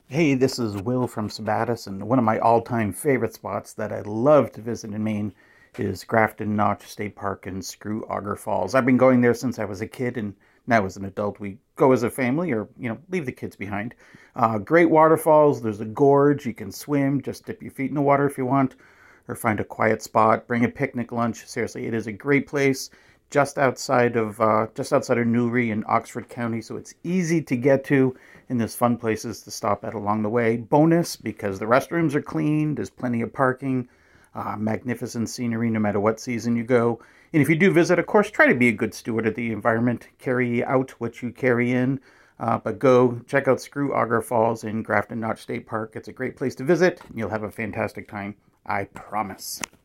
Hey, this is Will from Sabattis, and one of my all-time favorite spots that I love to visit in Maine is Grafton Notch State Park and Screw Auger Falls. I've been going there since I was a kid, and now as an adult, we go as a family or, leave the kids behind. Great waterfalls. There's a gorge. You can swim, just dip your feet in the water if you want, or find a quiet spot. Bring a picnic lunch. Seriously, it is a great place just outside of Newry in Oxford County, so it's easy to get to, and there's fun places to stop at along the way. Bonus, because the restrooms are clean, there's plenty of parking, magnificent scenery no matter what season you go. And if you do visit, of course, try to be a good steward of the environment. Carry out what you carry in, but go check out Screw Auger Falls in Grafton Notch State Park. It's a great place to visit, and you'll have a fantastic time. I promise.